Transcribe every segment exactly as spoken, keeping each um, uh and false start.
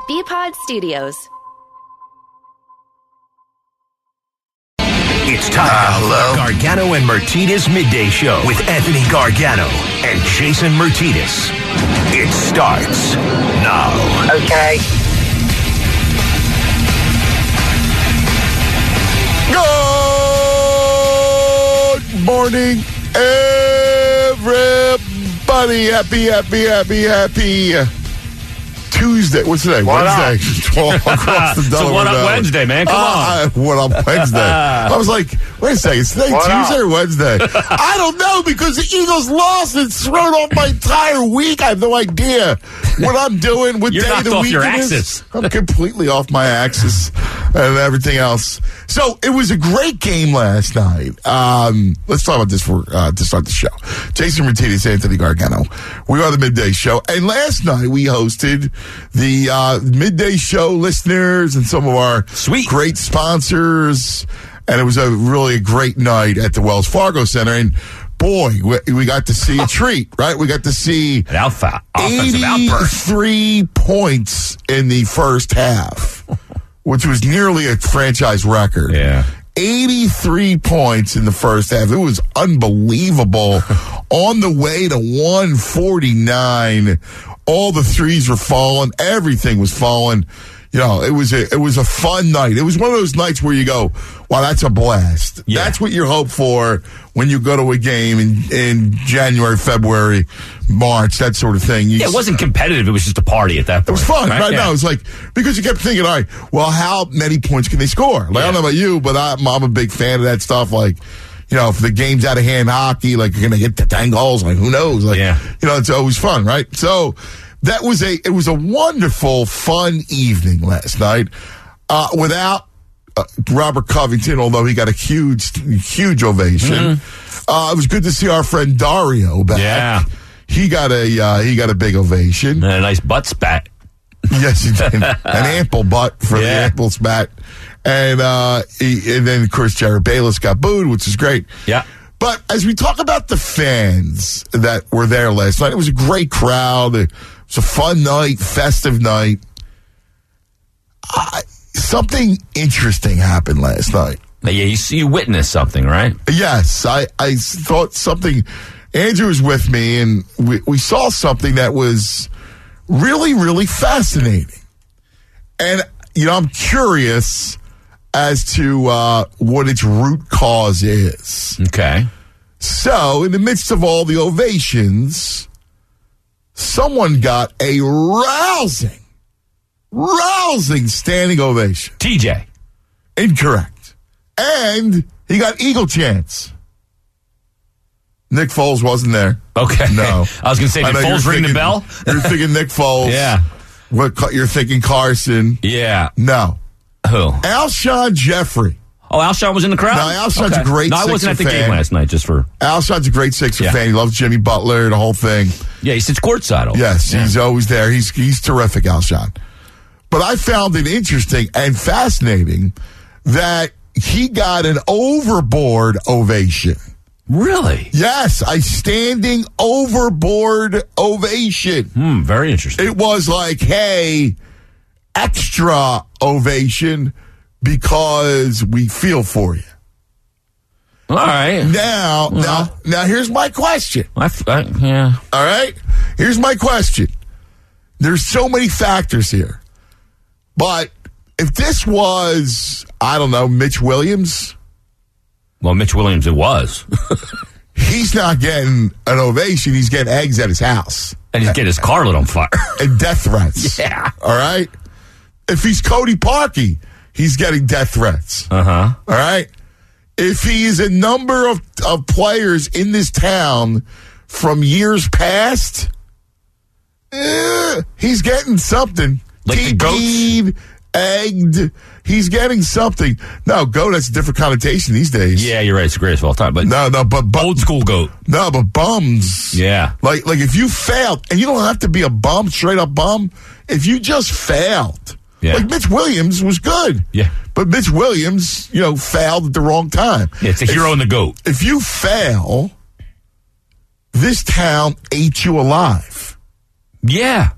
B-Pod Studios. It's time Uh, hello? for Gargano and Martinez Midday Show with Anthony Gargano and Jason Martinez. It starts now. Okay. Good morning, everybody. Happy, happy, happy, happy Tuesday. What's today? What Wednesday. Across the So Delaware what up Valley. Wednesday, man? Come Uh, on. I- what up Wednesday? I was like, wait a second. Is today What Tuesday up? or Wednesday? I don't know because the Eagles lost and thrown off my entire week. I have no idea what I'm doing. What You're day of knocked the off week your it is. axis. I'm completely off my axis and everything else. So it was a great game last night. Um, let's talk about this for uh, to start the show. Jason Martinez, Anthony Gargano. We are the Midday Show, and last night we hosted the uh, Midday Show listeners and some of our Sweet. great sponsors, and it was a really a great night at the Wells Fargo Center. And boy, we, we got to see a treat, right? We got to see An alpha, offensive outburst. eighty-three points in the first half, which was nearly a franchise record. Yeah. eighty-three points in the first half. It was unbelievable. On the way to one forty-nine, all the threes were falling. Everything was falling. You know, it was a it was a fun night. It was one of those nights where you go, wow, that's a blast. Yeah. That's what you hope for when you go to a game in, in January, February, March, that sort of thing. You Yeah, it wasn't competitive. It was just a party at that point. it was fun, right? Yeah. No, it's like, because you kept thinking, all right, well, how many points can they score? Like, I don't know about you, but I'm, I'm a big fan of that stuff. Like, you know, if the game's out of hand hockey, like, you're going to get the ten goals, like, who knows? Like, Yeah. you know, it's always fun, right? So, that was a, it was a wonderful, fun evening last night, uh, without uh, Robert Covington, although he got a huge, huge ovation. Uh, it was good to see our friend Dario back. Yeah. He got a, uh, he got a big ovation. And a nice butt spat. Yes, he did. An ample butt for the Yeah. ample spat. And, uh, he, and then, of course, Jared Bayless got booed, which is great. Yeah. But as we talk about the fans that were there last night, it was a great crowd. It was a fun night, festive night. Uh, something interesting happened last night. Yeah, you, you witnessed something, right? Yes, I, I thought something. Andrew was with me, and we, we saw something that was really, really fascinating. And, you know, I'm curious as to uh, what its root cause is. Okay. So, in the midst of all the ovations, someone got a rousing, rousing standing ovation. T J. Incorrect. And he got Eagle chants. Nick Foles wasn't there. Okay. No. I was going to say, I did know Foles you're ring the thinking- bell? You're thinking Nick Foles. Yeah. What, you're thinking Carson. Yeah. No. Who? Alshon Jeffrey. Oh, Alshon was in the crowd? No, Alshon's a great No, I wasn't at the Sixer game fan. last night, just for... Alshon's a great Sixer Yeah. fan. He loves Jimmy Butler, the whole thing. Yeah, he sits courtside. Over. Yes, Yeah. he's always there. He's he's terrific, Alshon. But I found it interesting and fascinating that he got an overboard ovation. Really? Yes, a standing overboard ovation. Hmm, very interesting. It was like, hey, extra ovation because we feel for you. All right. Now, Well. now, now here's my question. I, f- I- yeah. All right? Here's my question. There's so many factors here. But if this was, I don't know, Mitch Williams, Well, Mitch Williams, it was. he's not getting an ovation. He's getting eggs at his house And he's getting his car lit on fire. and death threats. Yeah. All right? If he's Cody Parkey, he's getting death threats. Uh-huh. All right? If he is a number of, of players in this town from years past, eh, he's getting something. Like the T P'd, egged. He's getting something. No, goat, that's a different connotation these days. Yeah, you're right. It's the greatest of all time. But No, no, but, but old school goat. no, but bums. Yeah. Like, like if you failed, and you don't have to be a bum, straight up bum. If you just failed, Yeah. like Mitch Williams was good. Yeah. But Mitch Williams, you know, failed at the wrong time. Yeah, it's the hero and the goat. If you fail, this town ate you alive. Yeah.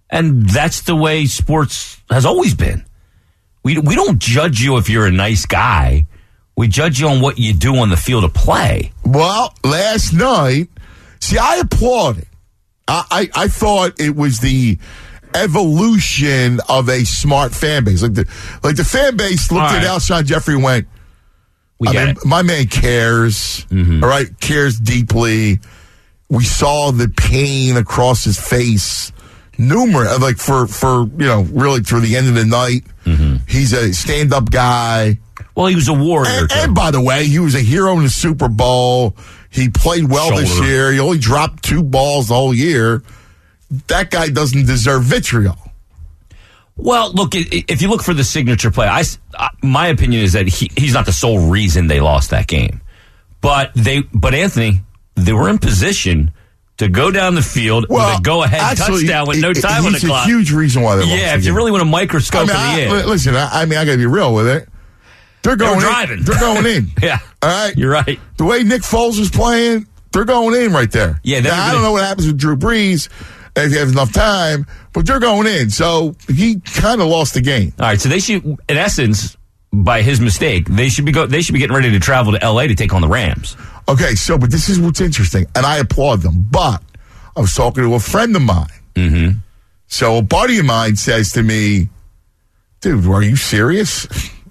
And that's the way sports has always been. We we don't judge you if you're a nice guy. We judge you on what you do on the field of play. Well, last night, see, I applaud it. I, I, I thought it was the evolution of a smart fan base. Like the like the fan base looked right. at Alshon Jeffrey and went, we I get mean, it. my man cares, Mm-hmm. all right, cares deeply. We saw the pain across his face, numerous, like for, for you know, really through the end of the night. Mm-hmm. He's a stand-up guy. Well, he was a warrior. And, and by the way, he was a hero in the Super Bowl. He played well Shoulder. this year. He only dropped two balls the whole year. That guy doesn't deserve vitriol. Well, look, if you look for the signature play, I, my opinion is that he, he's not the sole reason they lost that game. But they, but Anthony, they were in position to go down the field well, with a go-ahead actually, touchdown with no time on the clock. He's a huge reason why they lost. Yeah, the if you game. really want a microscope I mean, in the I, air. listen, I, I mean, I got to be real with it. They're going they were in. driving. They're going in. Yeah, all right. You're right. The way Nick Foles is playing, they're going in right there. Yeah, now, I don't know what happens with Drew Brees if you have enough time, but they're going in. So he kind of lost the game. All right, so they should, in essence, by his mistake, they should be go. They should be getting ready to travel to L A to take on the Rams. Okay, so but this is what's interesting, and I applaud them. But I was talking to a friend of mine. Mm-hmm. So a buddy of mine says to me, "Dude, are you serious?"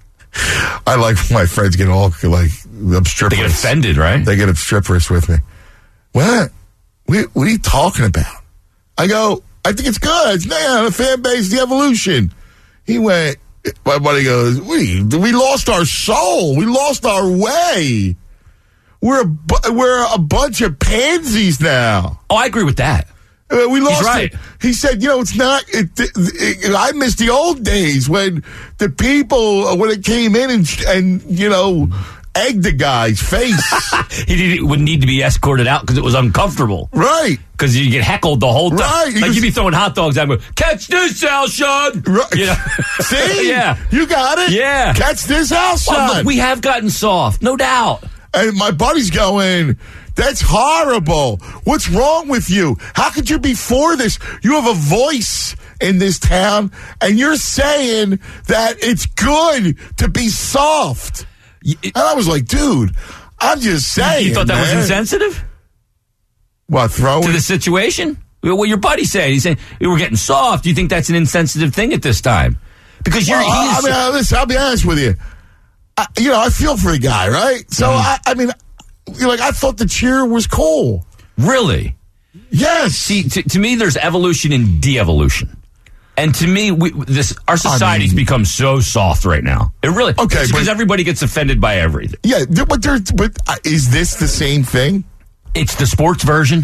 I like when my friends get all like obstreperous. They get offended, right? They get obstreperous with me. What? What, what are you talking about? I go, I think it's good. It's yeah, the fan base, the evolution. He went, my buddy goes, we we lost our soul. We lost our way. We're a, bu- we're a bunch of pansies now. Oh, I agree with that. Uh, we lost He's right. it. He said, you know, it's not, it, it, it, I miss the old days when the people, uh, when it came in and, and you know, egged the guy's face. he did, would need to be escorted out because it was uncomfortable. Right. Because you get heckled the whole time. Right. Like was, you'd be throwing hot dogs at him. Catch this, Alshon. Right. You know? See? Yeah. You got it? Yeah. Catch this, Alshon. Well, look, we have gotten soft, no doubt. And my buddy's going, that's horrible. What's wrong with you? How could you be for this? You have a voice in this town, and you're saying that it's good to be soft. It, and I was like, dude, I'm just saying. You thought that man. was insensitive? What, throwing? To the situation? What your buddy said. He's saying, we were getting soft. Do you think that's an insensitive thing at this time? Because you're. Well, I, he's, I mean, listen, I'll be honest with you. I, you know, I feel for the guy, right? So, Mm-hmm. I, I mean, you know, like, I thought the cheer was cool. Really? Yes. See, to, to me, there's evolution and de-evolution. And to me, we, this our society's I mean, become so soft right now. It really, okay, because but, everybody gets offended by everything. Yeah, but there, but uh, is this the same thing? It's the sports version.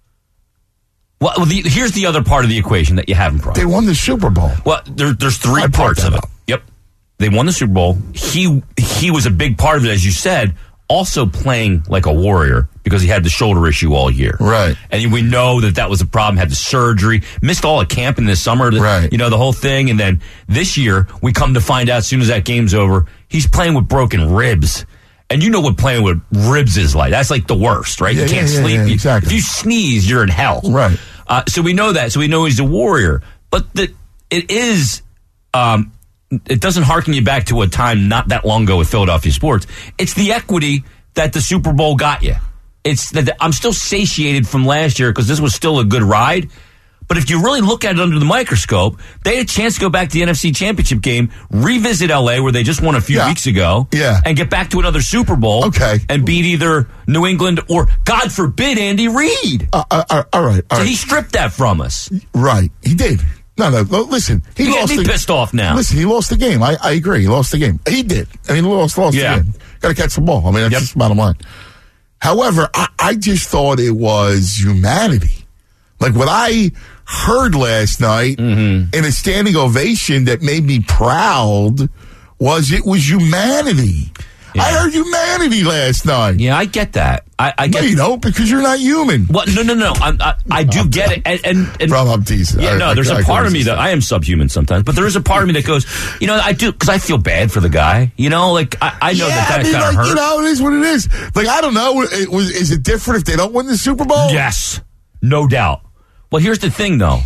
Well, the, here's the other part of the equation that you haven't brought. They won the Super Bowl. Well, there, there's three I parts of it. up. Yep, they won the Super Bowl. He he was a big part of it, as you said. Also playing like a warrior because he had the shoulder issue all year. Right. And we know that that was a problem, had the surgery, missed all of camp in this summer, right. you know, the whole thing. And then this year, we come to find out as soon as that game's over, he's playing with broken ribs. And you know what playing with ribs is like. That's like the worst, right? Yeah, you can't yeah, sleep. yeah, exactly. If you sneeze, you're in hell. Right. Uh, so we know that. So we know he's a warrior. But the, it is... Um, it doesn't harken you back to a time not that long ago with Philadelphia sports. It's the equity that the Super Bowl got you. It's that I'm still satiated from last year because this was still a good ride. But if you really look at it under the microscope, they had a chance to go back to the N F C Championship game, revisit L A where they just won a few yeah. weeks ago, yeah. and get back to another Super Bowl, okay. and beat either New England or, God forbid, Andy Reid. Uh, uh, uh, all right. All so right. he stripped that from us. Right. He did. No, no, no, listen. He You're lost getting the, pissed off now. Listen, he lost the game. I, I agree. He lost the game. He did. I mean, he lost, lost yeah. the game. Got to catch the ball. I mean, that's yep. just the bottom line. However, I, I just thought it was humanity. Like what I heard last night mm-hmm. in a standing ovation that made me proud was it was humanity. Yeah. I heard humanity last night. Yeah, I get that. I, I get. No, you don't, because you're not human. Well, no, no, no. I, I, I do get it. And, and, and Bro, I'm teasing. Yeah, I, no, I, there's I, a I part of me that I am subhuman sometimes, but there is a part of me that goes, you know, I do because I feel bad for the guy. You know, like I, I know yeah, that that I mean, kind of like, hurt. You know, it is what it is. Like I don't know. It was, is it different if they don't win the Super Bowl? Yes, no doubt. Well, here's the thing, though.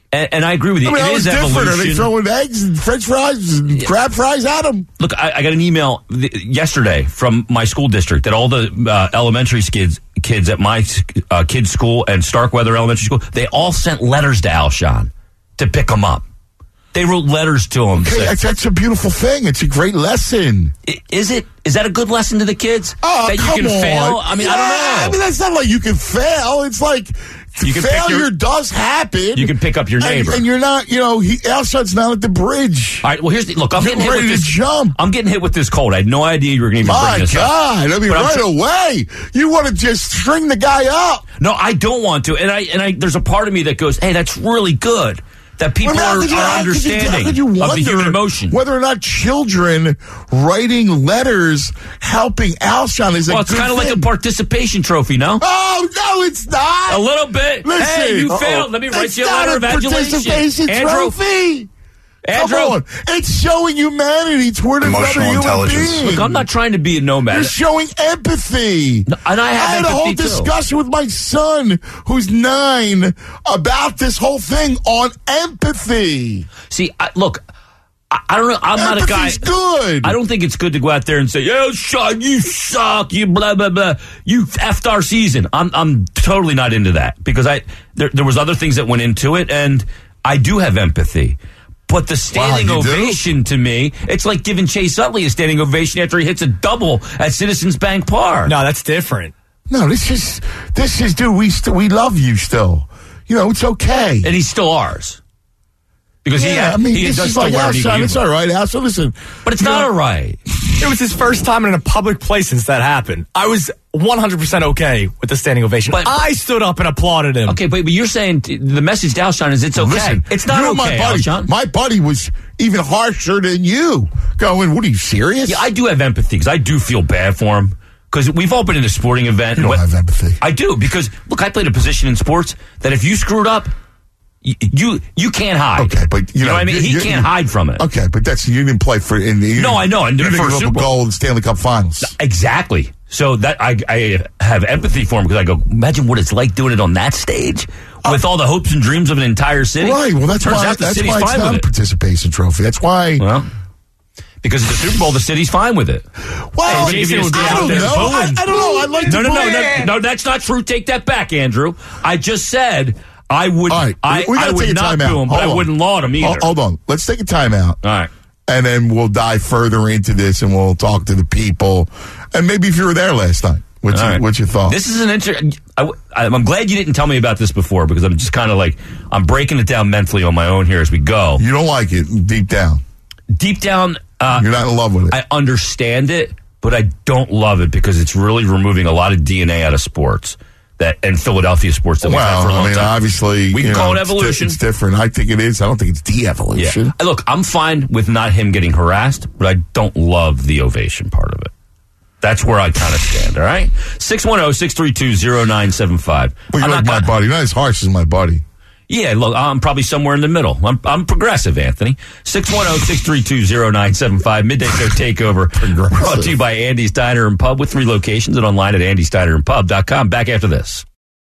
And, and I agree with you. I mean, it it is different. evolution. Are they throwing eggs and French fries and yeah. crab fries at them? Look, I, I got an email th- yesterday from my school district that all the uh, elementary kids kids at my uh, kids' school and Starkweather Elementary School, they all sent letters to Alshon to pick him up. They wrote letters to him. Okay, that's, that's a beautiful thing. It's a great lesson. Is it? Is that a good lesson to the kids? Oh, that you come can on. fail? I mean, yeah, I don't know. I mean, that's not like you can fail. It's like you can failure your, does happen. You can pick up your neighbor. And, and you're not, you know, he, Alshon's not at the bridge. All right, well, here's the, look, I'm You're getting hit ready with this. to jump. I'm getting hit with this cold. I had no idea you were going to even My bring this God, up. I mean, But right tr- away, you want to just string the guy up. No, I don't want to. And I and I there's a part of me that goes, hey, that's really good. That people well, are, you, are understanding could you, could you of the human emotion. Whether or not children writing letters helping Alshon is a well, it's kind of like a participation trophy, no? Oh, no, it's not. A little bit. Listen, hey, you uh-oh. failed. Let me write it's you a letter of adulation. adulation. Andrew, Trophy. Andrew, Come on. It's showing humanity toward Emotional another human intelligence. being. Look, I'm not trying to be a nomad. You're showing empathy. No, and I have I had a empathy whole too. discussion with my son, who's nine, about this whole thing on empathy. See, I, look, I, I don't know. I'm not a guy. Empathy's good. I don't think it's good to go out there and say, "Yo, Sean, you suck. You blah blah blah. You effed our season." I'm I'm totally not into that because I there there was other things that went into it, and I do have empathy. But the standing Wow, you do? ovation to me, it's like giving Chase Utley a standing ovation after he hits a double at Citizens Bank Park. No, that's different. No, this is this is dude. We st- we love you still. You know, it's okay. And he's still ours. Because yeah, he, had, I mean, he this does is still like wear an Alshon. eagle. It's all right, Alshon. Listen, But it's you not know, all right. It was his first time in a public place since that happened. I was one hundred percent okay with the standing ovation. But- I stood up and applauded him. Okay, but, but you're saying t- the message to Alshon is it's okay. Listen, it's not you know, okay, my buddy, Alshon. my buddy was even harsher than you. Going, what are you serious? Yeah, I do have empathy because I do feel bad for him. Because we've all been in a sporting event. You don't and have empathy. I do because look, I played a position in sports that if you screwed up, you you, you can't hide. Okay, but you, you know, know, what I mean, you- he you- can't hide from it. Okay, but that's you didn't play for in the. You No, I know, and you for didn't a give up Super a Bowl. goal in Stanley Cup Finals. Exactly. So that I I have empathy for him because I go, imagine what it's like doing it on that stage with all the hopes and dreams of an entire city. Right. Well, that's Turns why. out the That's city's why it's fine not with a it. participation trophy. That's why. Well, because of the Super Bowl, the city's fine with it. Well, Hey, Jason would be I out don't there know. I, booing. I don't know. I'd like No, to. no, no, believe- no, no, that's not true. Take that back, Andrew. I just said I would. All right, I, we gotta I take would a not timeout. do him, but Hold I on. wouldn't laud him either. Hold, hold on. Let's take a timeout. All right. And then we'll dive further into this, and we'll talk to the people, and maybe if you were there last night, what's All your, right. what's your thought? This is an interesting. I'm glad you didn't tell me about this before because I'm just kind of like I'm breaking it down mentally on my own here as we go. You don't like it deep down. Deep down, uh, You're not in love with it. I understand it, but I don't love it because it's really removing a lot of D N A out of sports that and Philadelphia sports that we've had well, for a long I mean, time. obviously, We can you call know, it it's di- evolution. It's, different. I think it is. I don't think it's de-evolution. Yeah. Look, I'm fine with not him getting harassed, but I don't love the ovation part of it. That's where I kind of stand, all right? six one zero, six three two, zero nine seven five. Well, you're like my buddy. Not as harsh as my buddy. Yeah, look, I'm probably somewhere in the middle. I'm, I'm progressive, Anthony. six one zero, six three two, zero nine seven five. Midday Show Takeover. Brought to you by Andy's Diner and Pub with three locations and online at andys diner and pub dot com. Back after this.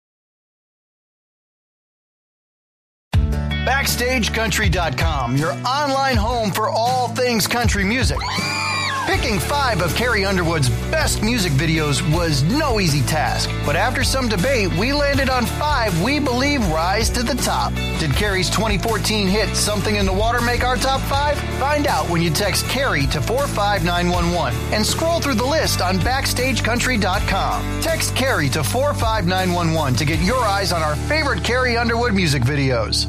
Backstage Country dot com, your online home for all things country music. Picking five of Carrie Underwood's best music videos was no easy task, but after some debate, we landed on five we believe rise to the top. Did Carrie's twenty fourteen hit Something in the Water make our top five? Find out when you text Carrie to four five nine one one and scroll through the list on Backstage Country dot com. Text Carrie to four five nine one one to get your eyes on our favorite Carrie Underwood music videos.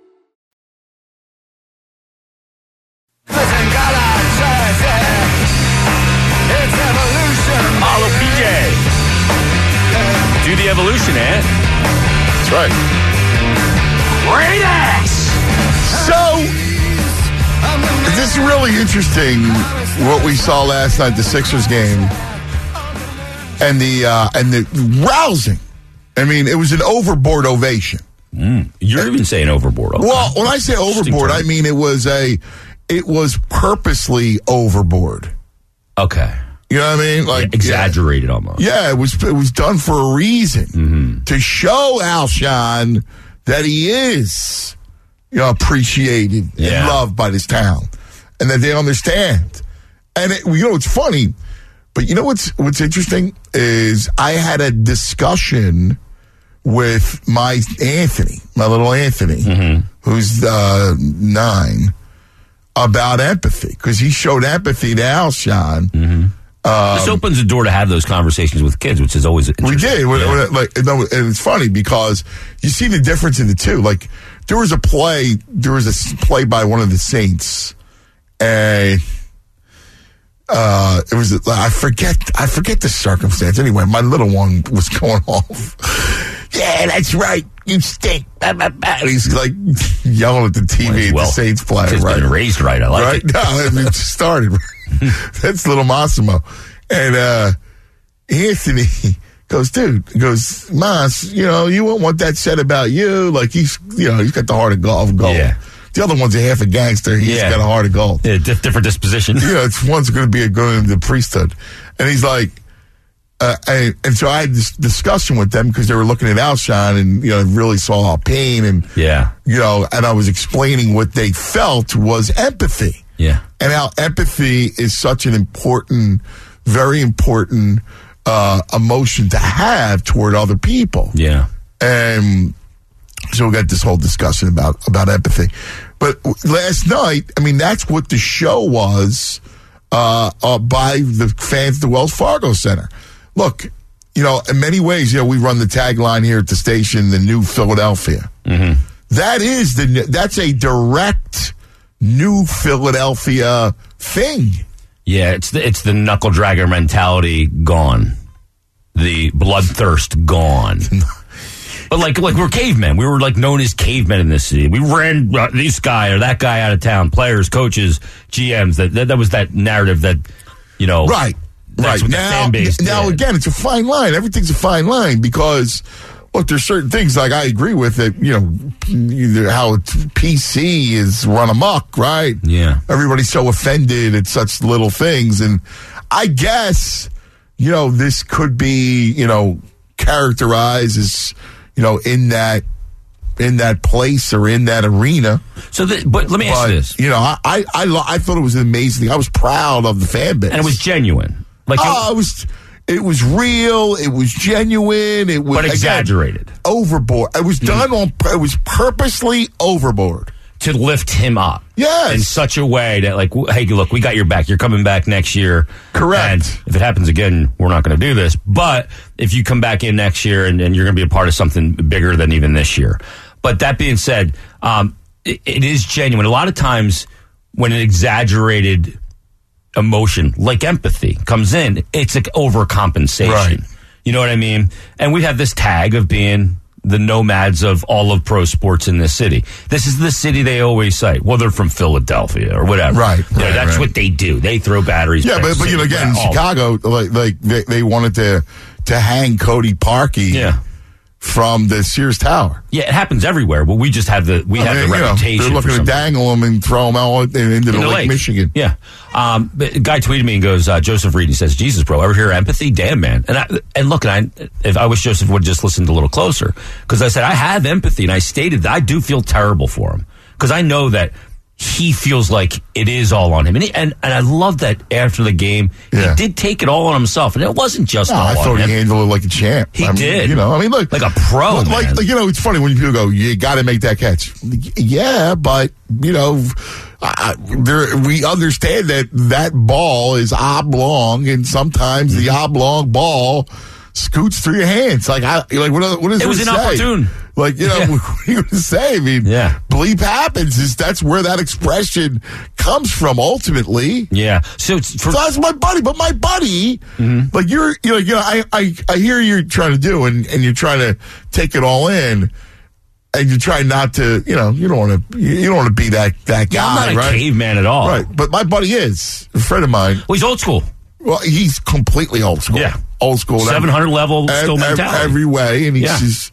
It's evolution. Follow P J. Do the evolution, Ant. That's right. Great ass. So, this is really interesting what we saw last night, the Sixers game, and the uh, and the rousing. I mean, it was an overboard ovation. Mm, you're even saying overboard. Okay. Well, when I say overboard, I mean it was a, it was purposely overboard. Okay. You know what I mean? Like exaggerated yeah, almost. Yeah, it was it was done for a reason mm-hmm. to show Alshon that he is, you know, appreciated Yeah. and loved by this town, and that they understand. And it, you know, it's funny, but you know what's what's interesting is I had a discussion with my Anthony, my little Anthony, mm-hmm. who's uh, nine, about empathy, because he showed empathy to Alshon. Mm-hmm. Um, this opens the door to have those conversations with kids, which is always interesting. We did. Yeah. Like, no, and it's funny because you see the difference in the two. Like, there was a play, there was a play by one of the Saints, and uh, it was, I forget, I forget the circumstance. Anyway, my little one was going off. Yeah, that's right. You stink. Bah, bah, bah. And he's like yelling at the T V at well, the Saints player. He's right? been raised right. I like right? it. No, it just started. That's little Massimo. And uh, Anthony goes, dude, he goes, Mas, you know, you won't want that said about you. Like, he's, you know, he's got the heart of gold. Yeah. The other one's a half a gangster. He's yeah. got a heart of gold. Yeah, diff- different disposition. You know, it's, one's going to be a, going into the priesthood. And he's like, uh, and, and so I had this discussion with them because they were looking at Alshon and, you know, really saw pain and, yeah. you know, and I was explaining what they felt was empathy. Yeah. And how empathy is such an important, very important uh, emotion to have toward other people. Yeah. And so we got this whole discussion about, about empathy. But last night, I mean, that's what the show was uh, uh, by the fans at the Wells Fargo Center. Look, you know, in many ways, you know, we run the tagline here at the station, the new Philadelphia. Mm-hmm. That is the, that's a direct new Philadelphia thing. Yeah, it's the, it's the knuckle dragger mentality gone. The bloodthirst gone. But like, like we're cavemen. We were like known as cavemen in this city. We ran uh, this guy or that guy out of town. Players, coaches, G Ms. That that, that was that narrative that, you know. Right. That's right. what Now, the fan base now did. again, it's a fine line. Everything's a fine line because, look, there's certain things like I agree with it, you know, either how P C is run amok, right? Yeah. Everybody's so offended at such little things. And I guess, you know, this could be, you know, characterized as, you know, in that in that place or in that arena. So, the, but let me ask but, you this. You know, I, I, I, lo- I thought it was amazing. I was proud of the fan base. And it was genuine. Like oh, it was... It was real. It was genuine. It was but exaggerated, again, overboard. It was done mm. on. It was purposely overboard to lift him up. Yes, in such a way that, like, hey, look, we got your back. You're coming back next year. Correct. And if it happens again, we're not going to do this. But if you come back in next year and, and you're going to be a part of something bigger than even this year. But that being said, um, it, it is genuine. A lot of times when an exaggerated emotion like empathy comes in, it's like overcompensation. Right. You know what I mean? And we have this tag of being the nomads of all of pro sports in this city. This is the city they always cite. Well, they're from Philadelphia or whatever. Right. You know, right that's right. what they do. They throw batteries. Yeah, but, but you know, again, in Chicago, like, like they, they wanted to to hang Cody Parkey. Yeah. From the Sears Tower. Yeah, it happens everywhere, but we just have the we I have mean, the reputation. Know, they're looking to dangle him and throw him out into the, the Lake, Lake Michigan. Yeah. Um, but a guy tweeted me and goes, uh, Joseph Reed, he says, Jesus, bro, ever hear empathy? Damn, man. And I, and look, and I, if I wish Joseph would just listened a little closer, because I said, I have empathy, and I stated that I do feel terrible for him, because I know that he feels like it is all on him. And, he, and and I love that after the game, yeah. he did take it all on himself. And it wasn't just no, all I on thought him. he handled it like a champ. He I mean, did. You know, I mean, look. Like a pro, like, man. Like, you know, it's funny when people go, you got to make that catch. Yeah, but, you know, I, there, we understand that that ball is oblong, and sometimes mm-hmm. the oblong ball scoots through your hands. Like, I, like what, what does it, it was say? inopportune. Like, you know, yeah. what are you going to say? I mean, yeah. bleep happens. Is that's where that expression comes from ultimately. Yeah. So, it's for, so that's my buddy, but my buddy, mm-hmm. like you're, you know, you know, I, I, I hear you're trying to do, and, and you're trying to take it all in, and you try not to, you know, you don't want to, you don't want to be that that guy, yeah, I'm not a right? caveman at all, right? But my buddy is a friend of mine. Well, he's old school. Well, he's completely old school. Yeah, old school. seven hundred level still every, mentality every way, and he's yeah. just.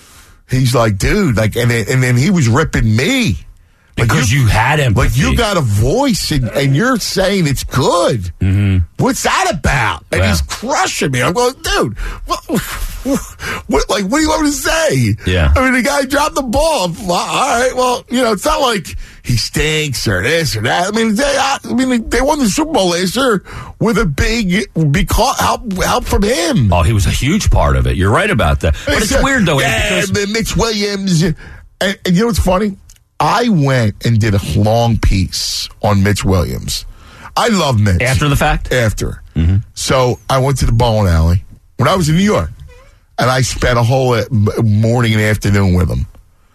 He's like, dude, like, and then, and then he was ripping me. Like because you, you had empathy. Like, you got a voice, and, and you're saying it's good. Mm-hmm. What's that about? And yeah. he's crushing me. I'm going, dude, what, what, like, what do you want me to say? Yeah. I mean, the guy dropped the ball. Well, all right, well, you know, it's not like he stinks or this or that. I mean, they, I mean, they won the Super Bowl last year with a big because help, help from him. Oh, he was a huge part of it. You're right about that. But it's, it's weird, though. Yeah, because Mitch Williams. And, and you know what's funny? I went and did a long piece on Mitch Williams. I love Mitch. After the fact? After. Mm-hmm. So I went to the bowling alley when I was in New York, and I spent a whole uh, morning and afternoon with him.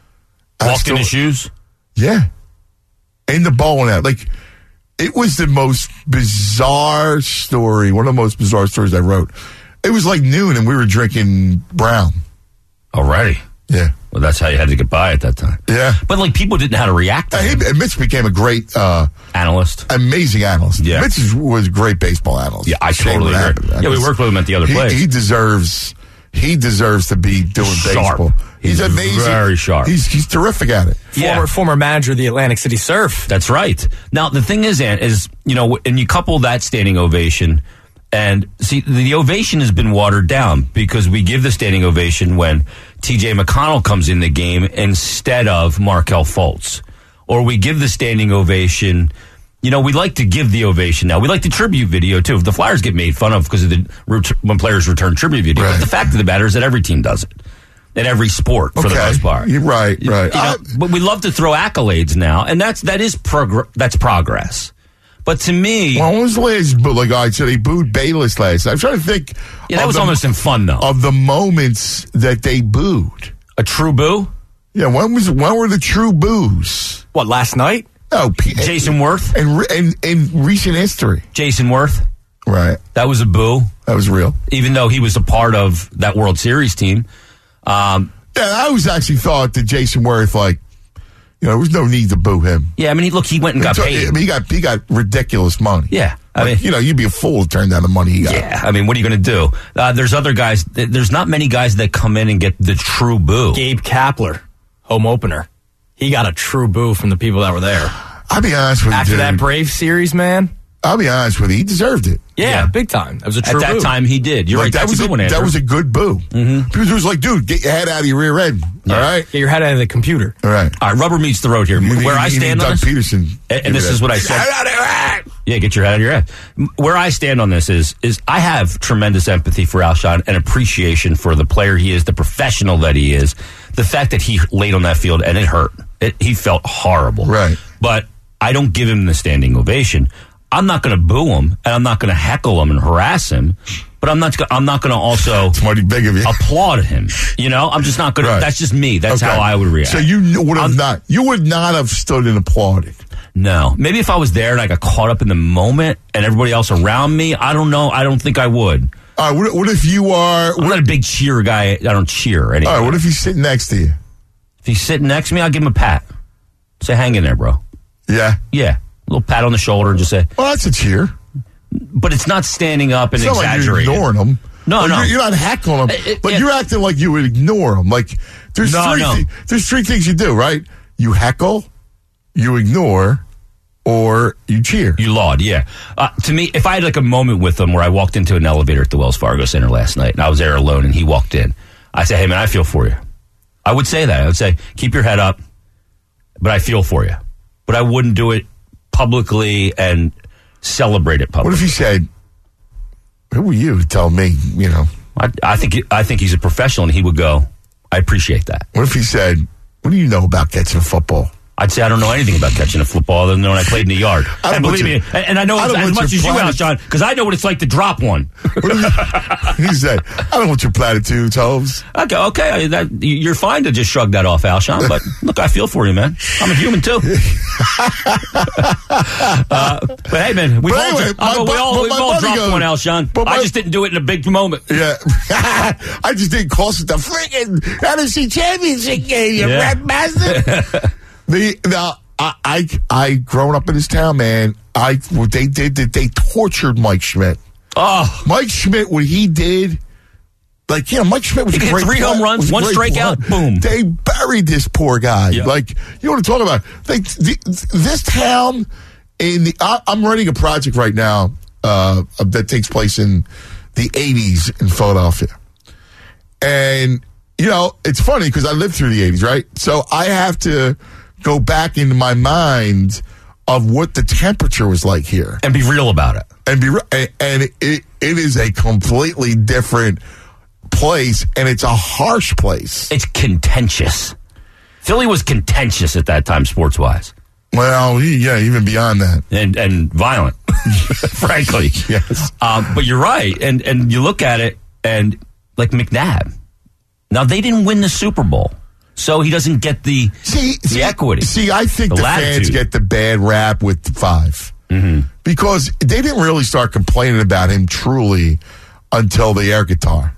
Walked in his shoes? Yeah. In the bowling alley. Like, it was the most bizarre story, one of the most bizarre stories I wrote. It was like noon, and we were drinking Brown. Already? Yeah. Well, that's how you had to get by at that time. Yeah. But, like, people didn't know how to react to Uh, him. he, Mitch became a great... Uh, Analyst. Amazing analyst. Yeah. Mitch is, was a great baseball analyst. Yeah, I Shame totally what agree. happened. I Yeah, we just- worked with him at the other he, place. He deserves... He deserves to be doing Sharp. baseball. He's, He's amazing. very sharp. He's he's terrific at it. Yeah. Former, former manager of the Atlantic City Surf. That's right. Now, the thing is, Ant, is, you know, and you couple that standing ovation, and see, the ovation has been watered down because we give the standing ovation when T J McConnell comes in the game instead of Markelle Fultz. Or we give the standing ovation, you know, we like to give the ovation now. We like the tribute video, too. The Flyers get made fun of because of the when players return tribute video. Right. But the fact of the matter is that every team does it. In every sport, for Okay. the most part. You're right, right. You know, I- but we love to throw accolades now, and that's that is progr- that's progress. But to me, Well, when was the last boo? Like I said, he booed Bayless last night. I'm trying to think. yeah, that of was the, almost in fun though. of the moments that they booed. A true boo, Yeah, when was when were the true boos? What, last night? No, P- Jason Worth, in, re- in in recent history. Jason Worth, Right, that was a boo, that was real. even though he was a part of that World Series team. Um, Yeah, I always actually thought that Jason Worth, like, you know, there was no need to boo him. yeah, I mean, he, look, he went and got So, paid. I mean, he got he got ridiculous money. Yeah, I Like, mean, you know, you'd be a fool to turn down the money he got. yeah, I mean, what are you going to do? Uh, there's other guys. th- There's not many guys that come in and get the true boo. Gabe Kapler, home opener. He got a true boo from the people that were there. I'll be honest with After you, that dude. Brave series, man. I'll be honest with you, he deserved it. Yeah, Yeah. big time. That was a At true that boo. time, he did. You're Like, right. that That's was a a, good one, that Andrew. was a good boo. Mm-hmm. Because it was like, dude, get your head out of your rear end. Yeah. All right, Get your head out of the computer. all right. All right, rubber meets the road here. You need- Where I you need stand on Doug this, Peterson. and, and this is what I said. Get out of your head. Yeah, get your head out of your head. Where I stand on this is is I have tremendous empathy for Alshon and appreciation for the player he is, the professional that he is. The fact that he laid on that field and it hurt. It, he felt horrible. Right. But I don't give him the standing ovation. I'm not going to boo him, and I'm not going to heckle him and harass him. But I'm not. I'm not going to also It's mighty big of you. applaud him. You know, I'm just not going to. Right. That's just me. That's Okay. how I would react. So you would have I'm- not. You would not have stood and applauded. No. Maybe if I was there and I got caught up in the moment and everybody else around me, I don't know. I don't think I would. All right. What, what if you are? I'm What, not a big cheer guy. I don't cheer anyway. all right. What if he's sitting next to you? If he's sitting next to me, I'll give him a pat. Say, hang in there, bro. Yeah. Yeah. A little pat on the shoulder and just say, Well, that's a cheer. but it's not standing up and It's not like you're exaggerating. ignoring him. No, Like, no. You're, you're not heckling him, It- it- but it- you're acting like you would ignore him. Like there's No, three. no. thi- there's three things you do, right? You heckle, you ignore, or you cheer. You laud, yeah. Uh, to me, if I had like a moment with him where I walked into an elevator at the Wells Fargo Center last night and I was there alone and he walked in, I say, hey man, I feel for you. I would say that. I would say, keep your head up, but I feel for you. But I wouldn't do it publicly and celebrate it What publicly. if he said, "Who were you to tell me?" You know. I, I think I think he's a professional and he would go, I appreciate that. What if he said, "What do you know about catching a football?" I'd say I don't know anything about catching a football other than when I played in the yard. I don't And believe want me, you- and, and I know I as, don't as want much your as you, planet- Alshon, because I know what it's like to drop one. He said, "I don't want your platitudes, Hoves." Okay, okay, I, that, you're fine to just shrug that off, Alshon. But look, I feel for you, man. I'm a human too. uh, but hey, man, we've But all, anyway, I'll go, my we bu- all, but we've my all buddy dropped goes- one, Alshon. but my- I just didn't do it in a big moment. Yeah, I just didn't cost it the freaking N F C Championship game, you Yeah. rat bastard. the now, I, I, I, growing up in this town, man, I what they did that they tortured Mike Schmidt. Oh, Mike Schmidt, what he did, like, you know, Mike Schmidt was He a hit great three player- home runs, was a one great strikeout, player. boom. They buried this poor guy. Yeah. Like, you want to talk about, like, the, this town, in the, I, I'm running a project right now uh, that takes place in the eighties in Philadelphia. And, you know, it's funny because I lived through the eighties, right? So I have to go back into my mind of what the temperature was like here. And be real about it. And be re- and, and it, it is a completely different place, and it's a harsh place. It's contentious. Philly was contentious at that time, sports-wise. Well, yeah, even beyond that. And and violent, frankly. Yes. Um, but you're right. And, and you look at it, and like McNabb. Now, they didn't win the Super Bowl, so he doesn't get the, see, the see, equity. See, I think the, the latitude. fans get the bad rap with the five. Mm-hmm. Because they didn't really start complaining about him truly until the air guitar.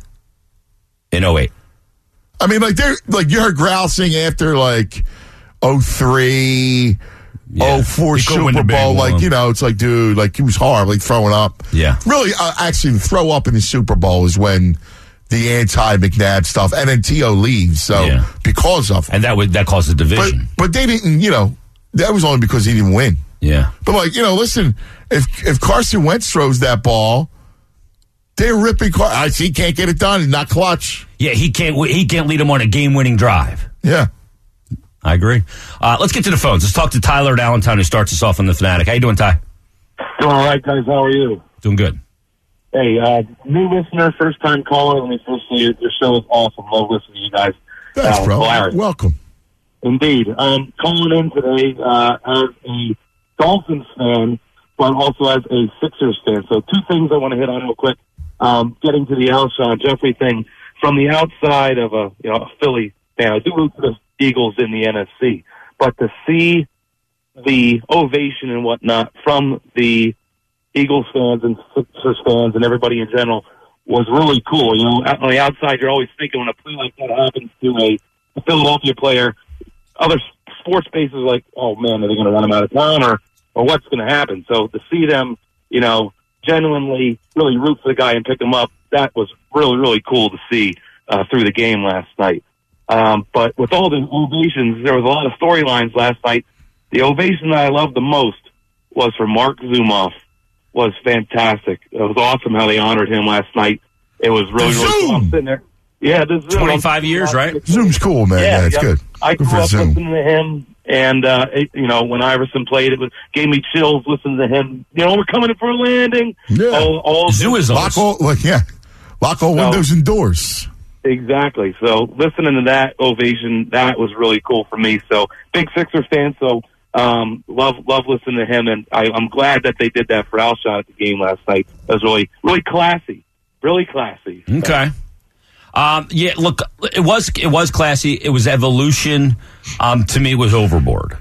In oh eight. I mean, like, they're like you heard grousing after, like, oh three, Yeah. oh four He couldn't win Super the big Bowl. Like, one. you know, it's like, dude, like, he was horrible, like, throwing up. Yeah. Really, uh, actually, the throw up in the Super Bowl is when the anti-McNabb stuff, and then T O leaves, so, Yeah. because of it. And that would that caused a But, division. but they didn't, you know, that was only because he didn't win. Yeah. But, like, you know, listen, if if Carson Wentz throws that ball, they're ripping Car- I see, he can't get it done. He's not clutch. Yeah, he can't he can't lead them on a game-winning drive. Yeah. I agree. Uh, let's get to the phones. Let's talk to Tyler at Allentown, who starts us off on the Fanatic. How you doing, Ty? Doing all right, guys. How are you? Doing good. Hey, uh, new listener, first-time caller. Let me first say your show is awesome. Love listening to you guys. Thanks, Uh, bro. hilarious. Welcome. Indeed. Um, calling in today uh, as a Dolphins fan, but also as a Sixers fan. So two things I want to hit on real quick. Um, getting to the Alshon Jeffrey thing, from the outside of a you know a Philly fan, I do root for the Eagles in the N F C, but to see the ovation and whatnot from the Eagles fans and Sixers fans and everybody in general was really cool. You know, on the outside, you're always thinking when a play like that happens to a, a Philadelphia player, other sports bases are like, oh man, are they going to run him out of town, or or what's going to happen? So to see them, you know, genuinely really root for the guy and pick him up, that was really, really cool to see uh, through the game last night. Um, but with all the ovations, there was a lot of storylines last night. The ovation that I loved the most was for Mark Zumoff. Was fantastic. It was awesome how they honored him last night. It was really, really cool. I'm sitting there. Yeah, this is twenty-five years, right? Zoom's cool, man. Yeah, Yeah, it's yeah. good. I Good grew for up Zoom. listening to him, and uh, it, you know, when Iverson played, it was gave me chills listening to him. You know, we're coming in for a landing. Yeah. all, all Zoo is Lock all, like, yeah. Lock all No. windows and doors. Exactly. So listening to that ovation, that was really cool for me. So big Sixers fan. So um, love love listening to him, and I, I'm glad that they did that for Alshon at the game last night. That was really really classy, really classy. Okay. Um, yeah, look, it was it was classy. It was evolution. Um, to me, it was overboard.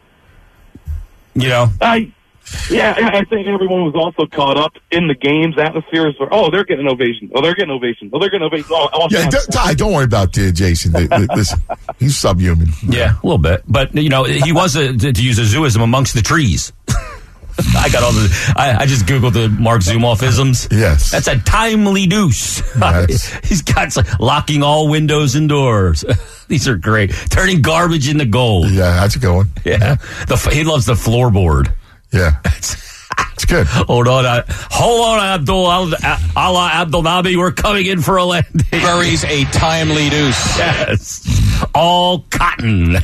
You know, I, yeah, I think everyone was also caught up in the game's atmospheres. For oh, they're getting ovation. Oh, they're getting ovation. Oh, they're getting ovation. Oh, oh, Yeah, d- Ty, don't worry about uh, Jason. Th- th- Listen, he's subhuman. yeah, a little bit, but you know, he was a, to, to use a zooism amongst the trees. I got all the. I, I just googled the Mark Zumoff-isms. Yes. That's a timely deuce. Yes. He's got some, locking all windows and doors. These are great. Turning garbage into gold. Yeah, that's a good one. Yeah, the he loves the floorboard. Yeah. It's good. Hold on, uh, hold on, Abdul Allah Abdul Nabi. We're coming in for a landing. Buries a timely deuce. Yes, all cotton.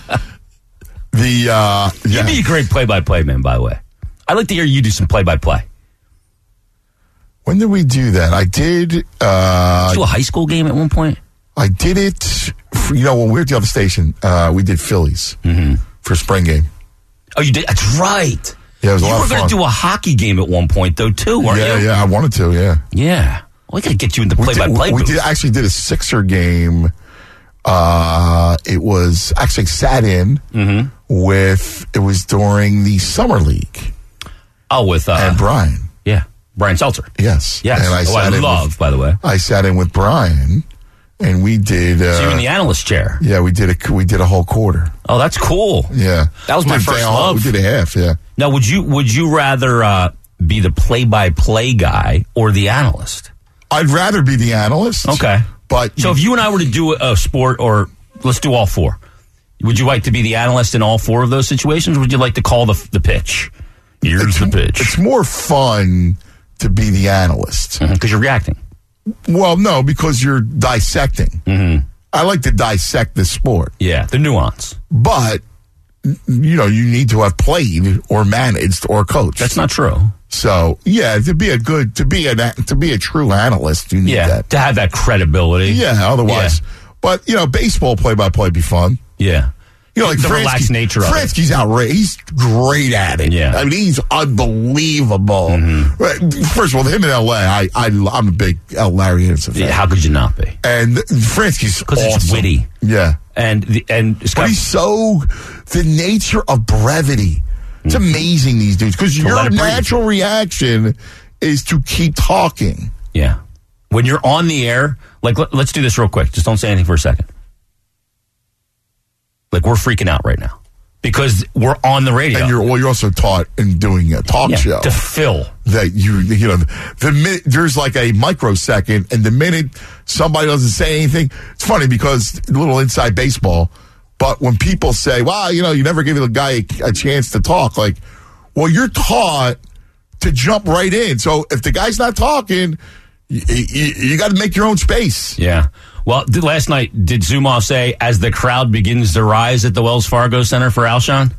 The, uh, yeah. You'd be a great play-by-play man, by the way. I'd like to hear you do some play-by-play. When did we do that? I did, uh, Do a high school game at one point. I did it, for, you know, when we were at the other station, uh, we did Phillies for spring game. Oh, you did? That's right. Yeah, it was a you lot were of going fun. to do a hockey game at one point, though, too, weren't Yeah, you? yeah, I wanted to, yeah. Yeah. Well, I got to get you in the We did, play-by-play we booth. did actually did a Sixer game. Uh, it was actually sat in Mm-hmm. with, it was during the Summer League. Oh, with, uh, And Brian. yeah, Brian Seltzer. Yes. Yes, And I who I sat in love, with, by the way. I sat in with Brian, and we did. Uh, So you're in the analyst chair. yeah, we did a we did a whole quarter. Oh, that's cool. Yeah, That was We my did a first half- love. We did a half. Yeah, Now, would you would you rather uh, be the play-by-play guy or the analyst? I'd rather be the analyst. Okay. but So if you and I were to do a sport, or let's do all four, would you like to be the analyst in all four of those situations, or would you like to call the the pitch? Here's it's, the pitch. it's more fun to be the analyst Because you're reacting. Well, no, because you're dissecting. Mm-hmm. I like to dissect the sport. Yeah, the nuance. But, you know, you need to have played or managed or coached. That's not true. So, yeah, to be a good, to be a, to be a true analyst, you need yeah, that. To have that credibility. Yeah, otherwise. Yeah. But, you know, baseball play-by-play be fun. Yeah. You know, like the Fransky, relaxed nature of Fransky's it. outrageous. He's great at it. Yeah. I mean, he's unbelievable. Mm-hmm. Right. First of all, him in L A, I, I, I'm a big El Larry Anderson fan. Yeah, how could you not be? And Fransky's Because awesome. it's witty. Yeah. And the, and it's got, But he's so, the nature of brevity. It's Mm-hmm. amazing, these dudes. Because let your it breathe. natural reaction is to keep talking. yeah. When you're on the air, like, let, let's do this real quick. Just don't say anything for a second. Like, we're freaking out right now. Because we're on the radio. And you're, well, you're also taught in doing a talk yeah, show. to fill. That you, you know, the minute, there's like a microsecond, and the minute somebody doesn't say anything, it's funny because a little inside baseball, but when people say, wow, you know, you never give the guy a, a chance to talk, like, well, you're taught to jump right in. So if the guy's not talking, you, you, you got to make your own space. Yeah. Well, did, last night, did Zumhofe say, as the crowd begins to rise at the Wells Fargo Center for Alshon?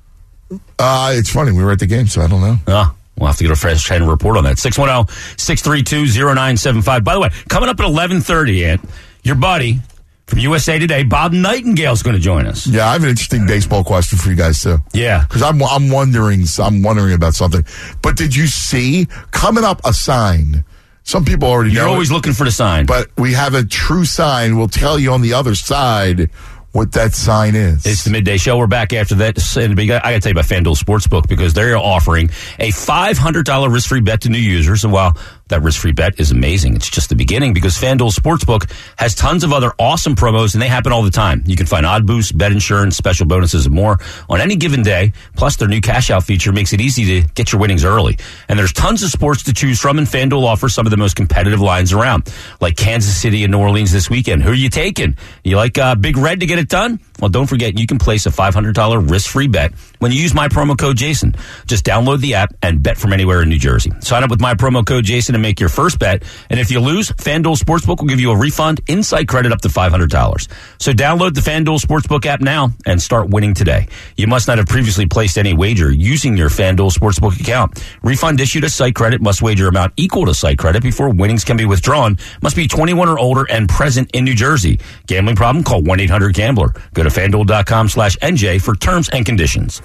Uh, it's funny. We were at the game, so I don't know. Oh, we'll have to get a fresh trend report on that. six one zero, six three two, zero nine seven five. By the way, coming up at eleven thirty, Ant, your buddy from U S A Today, Bob Nightingale, is going to join us. Yeah, I have an interesting baseball question for you guys, too. Yeah. Because I'm, I'm wondering, I'm wondering about something. But did you see, coming up, a sign? Some people already You're know always it, looking for the sign. but we have a true sign. We'll tell you on the other side what that sign is. It's the Midday Show. We're back after that. And I got to tell you about FanDuel Sportsbook because they're offering a five hundred dollars risk-free bet to new users. And while that risk-free bet is amazing, it's just the beginning because FanDuel Sportsbook has tons of other awesome promos, and they happen all the time. You can find odd boosts, bet insurance, special bonuses, and more on any given day. Plus, their new cash-out feature makes it easy to get your winnings early. And there's tons of sports to choose from, and FanDuel offers some of the most competitive lines around, like Kansas City and New Orleans this weekend. Who are you taking? You like uh, Big Red to get it done? Well, don't forget, you can place a five hundred dollars risk-free bet when you use my promo code Jason. Just download the app and bet from anywhere in New Jersey. Sign up with my promo code Jason and make your first bet. And if you lose, FanDuel Sportsbook will give you a refund, inside credit up to five hundred dollars. So download the FanDuel Sportsbook app now and start winning today. You must not have previously placed any wager using your FanDuel Sportsbook account. Refund issued as site credit, must wager amount equal to site credit before winnings can be withdrawn. Must be twenty-one or older and present in New Jersey. Gambling problem? Call one eight hundred gambler. Go to FanDuel.com slash NJ for terms and conditions.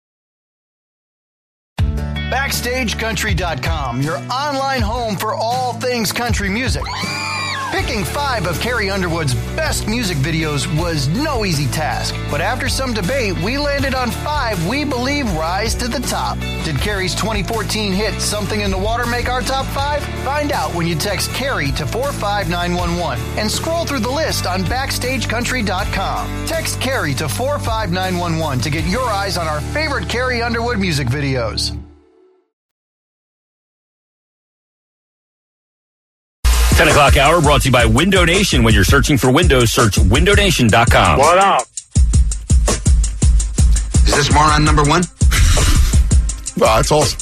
Backstage Country dot com, your online home for all things country music. Picking five of Carrie Underwood's best music videos was no easy task, but after some debate, we landed on five we believe rise to the top. Did Carrie's twenty fourteen hit Something in the Water make our top five? Find out when you text Carrie to four five nine one one and scroll through the list on Backstage Country dot com. Text Carrie to four five nine one one to get your eyes on our favorite Carrie Underwood music videos. ten o'clock hour brought to you by Window Nation. When you're searching for windows, search window nation dot com. What up? Is this moron number one? Well, that's awesome.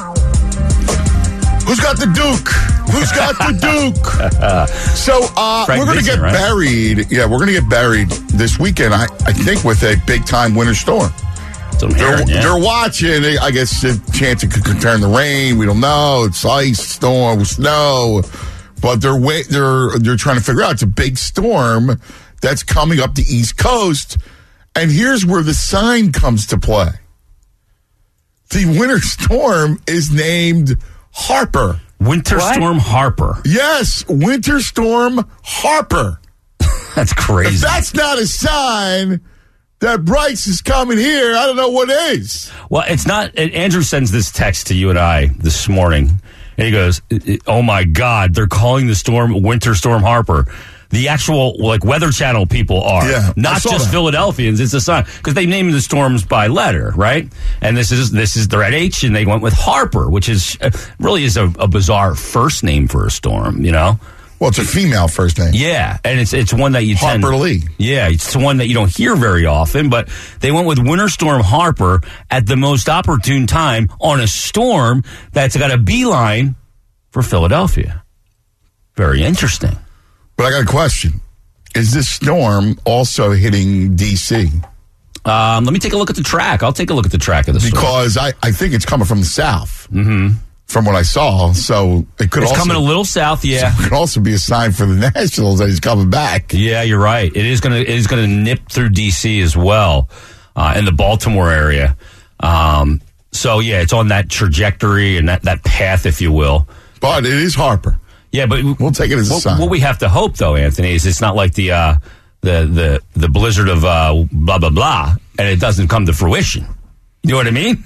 Who's got the Duke? Who's got the Duke? So uh, Frank we're going to Dixon, get right? buried. Yeah, we're going to get buried this weekend, I, I think, with a big-time winter storm. So I'm They're, hearing, yeah. they're watching. I guess a chance it could, could turn the rain. We don't know. It's ice, storm, snow. But they're wait, they're they're trying to figure out. It's a big storm that's coming up the East Coast, and here's where the sign comes to play. The winter storm is named Harper. Winter What? Storm Harper. Yes, Winter Storm Harper. That's If crazy. that's not a sign that Bryce is coming here, I don't know what is. Well, it's not. and Andrew sends this text to you and I this morning. And he goes, oh, my God, they're calling the storm Winter Storm Harper. The actual, like, Weather Channel people are. Yeah, I not saw just that. Philadelphians. It's a sign. Because they named the storms by letter, right? And this is, this is, they're at H, and they went with Harper, which is, uh, really is a, a bizarre first name for a storm, you know? Well, it's a female first name. Yeah, and it's it's one that you tend, Harper Lee. Yeah, it's one that you don't hear very often, but they went with Winter Storm Harper at the most opportune time on a storm that's got a beeline for Philadelphia. Very interesting. But I got a question. Is this storm also hitting D C? Um, let me take a look at the track. I'll take a look at the track of the storm. Because I, I think it's coming from the south. Mm-hmm. From what I saw. So it could it's also... coming a little south, yeah. So it could also be a sign for the Nationals that he's coming back. Yeah, you're right. It is going to it is going to nip through D C as well, uh, in the Baltimore area. Um, so, yeah, it's on that trajectory and that, that path, if you will. But it is Harper. Yeah, but we'll take it as a what, sign. What we have to hope, though, Anthony, is it's not like the uh, the the the blizzard of uh, blah blah blah, and it doesn't come to fruition. You know what I mean?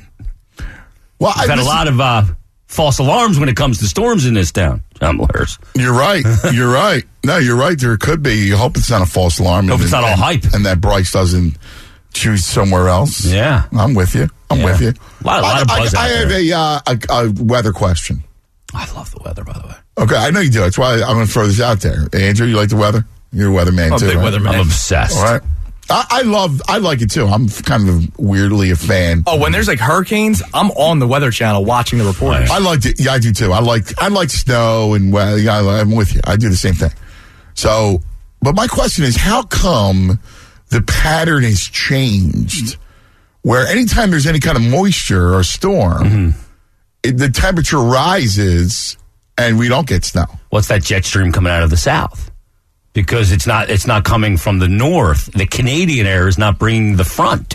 Well, We've had a lot of uh, false alarms when it comes to storms in this town, John Blair's. You're right. You're right. No, you're right. There could be. You hope it's not a false alarm. Hope and, it's not all and, hype, and that Bryce doesn't choose somewhere else. Yeah, I'm with you. I'm yeah. with you. A lot, a lot of buzz I, I, out I have there. a, uh, a a weather question. I love the weather, by the way. Okay, I know you do. That's why I'm going to throw this out there. Andrew, you like the weather? You're a weatherman I'm too, a big right? weatherman. I'm obsessed. All right. I, I love. I like it too. I'm kind of weirdly a fan. Oh, when there's like hurricanes, I'm on the Weather Channel watching the reporters. I like it. Yeah, I do too. I like. I like snow and weather. Yeah, I'm with you. I do the same thing. So, but my question is, how come the pattern has changed? Where anytime there's any kind of moisture or storm, mm-hmm. it, the temperature rises and we don't get snow. What's that jet stream coming out of the south? Because it's not it's not coming from the north. The Canadian air is not bringing the front.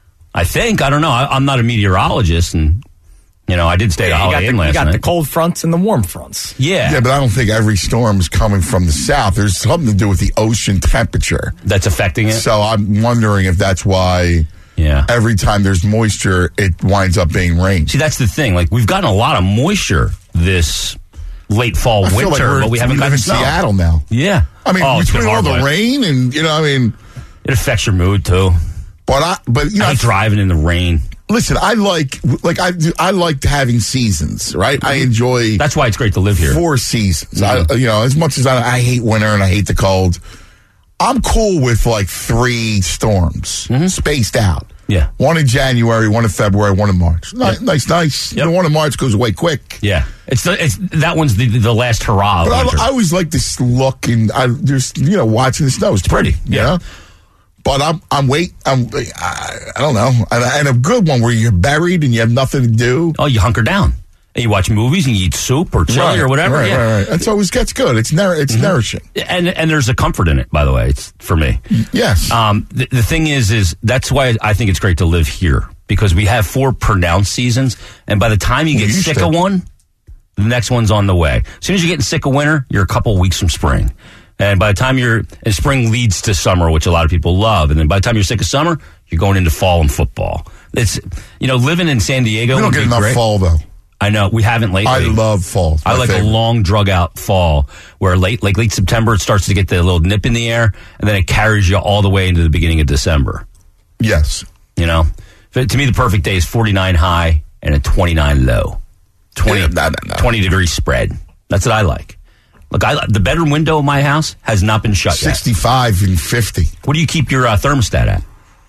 I think. I don't know. I, I'm not a meteorologist, and you know I did stay at Yeah, you Holiday got, Inn the, last you got night. the cold fronts and the warm fronts. Yeah, Yeah, but I don't think every storm is coming from the south. There's something to do with the ocean temperature. that's affecting it. So I'm wondering if that's why Yeah. every time there's moisture, it winds up being rain. See, that's the thing. Like we've gotten a lot of moisture this late fall I feel winter, like we're, but we haven't we live gotten in snow. Seattle now. Yeah. I mean, Oh, it's between been all hard, the but rain and, you know, I mean, it affects your mood too. but I, but, you know, I hate driving in the rain. listen, I like, like, I do, I like having seasons, right? I enjoy That's why it's great to live here. four seasons. Mhm. I, you know, as much as I, I hate winter and I hate the cold, I'm cool with like three storms spaced out. Yeah. One in January, one in February, one in March. Nice, nice. nice. Yep. The one in March goes away quick. Yeah, it's the it's that one's the the last hurrah. of But winter. I, I always like this look and I just, you know, watching the snow. It's pretty, you yeah. know? But I'm, I'm wait, I'm, I, I don't know. And, and a good one where you're buried and you have nothing to do. oh, you hunker down and you watch movies and you eat soup or chili Right, or whatever. Right, yeah. right, right. It's always gets good. It's ner- it's nourishing. And and there's a comfort in it, by the way. It's for me. Yes. Um, the, the thing is, is that's why I think it's great to live here because we have four pronounced seasons, and by the time you Well, get you sick should. of one, the next one's on the way. As soon as you're getting sick of winter, you're a couple weeks from spring, and by the time you're and spring leads to summer, which a lot of people love, and then by the time you're sick of summer, you're going into fall and football. It's you know living in San Diego. we don't would get be enough great. fall though. I know we haven't lately. I love fall. It's I my like favorite. a long drug out fall where late like late September it starts to get the little nip in the air and then it carries you all the way into the beginning of December. Yes. You know? But to me the perfect day is forty-nine high and a twenty-nine low. twenty, Yeah, no, no, no. twenty degree spread. That's what I like. Look, I the bedroom window of my house has not been shut yet. sixty-five and fifty. What do you keep your uh, thermostat at?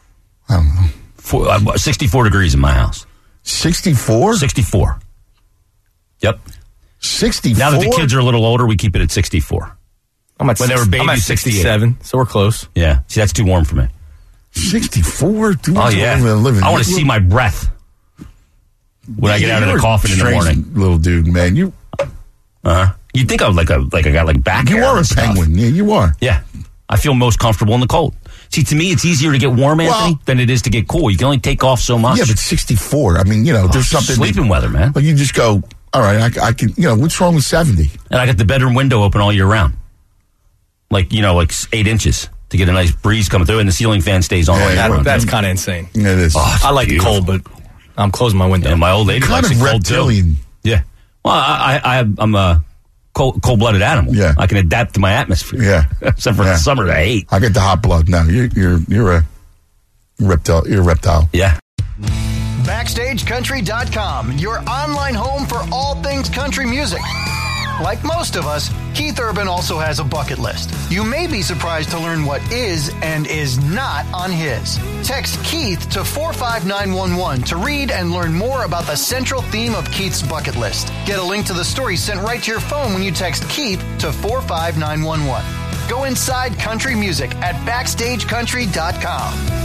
I don't know. Four, uh, sixty-four degrees in my house. sixty-four? sixty-four. Yep. sixty-four? Now that the kids are a little older, we keep it at sixty-four. I'm at, When they were I'm babies, at sixty-seven, so we're close. Yeah. See, that's too warm for me. sixty-four? Dude, Oh, yeah. Living, I want to see my breath when I get out of the coffin in the morning. Little dude, man. You Uh-huh. You'd think I was like a like I got like back you hair are a and stuff. penguin. Yeah, you are. Yeah. I feel most comfortable in the cold. See, to me, it's easier to get warm, Anthony, Well- than it is to get cool. You can only take off so much. Yeah, but sixty-four. I mean, you know, there's something. Sleeping weather, man. Like you just go, all right, I, I can, you know, what's wrong with seventy? And I got the bedroom window open all year round. Like, you know, like eight inches to get a nice breeze coming through, and the ceiling fan stays on all year That, round. that's kind of insane. Yeah, it is. Oh, I like the cold, but I'm closing my window. And my old lady kind likes of it cold, too. reptilian. Yeah. Well, I, I, I, I'm a cold, cold-blooded animal. Yeah. I can adapt to my atmosphere. Yeah. Except for Yeah. the summer, I hate. I get the hot blood. No, you're you're you're a reptile. You're a reptile. Yeah. Backstage Country dot com, your online home for all things country music. Like most of us, Keith Urban also has a bucket list. You may be surprised to learn what is and is not on his. Text Keith to four five nine one one to read and learn more about the central theme of Keith's bucket list. Get a link to the story sent right to your phone when you text Keith to four five nine one one. Go inside country music at backstage country dot com.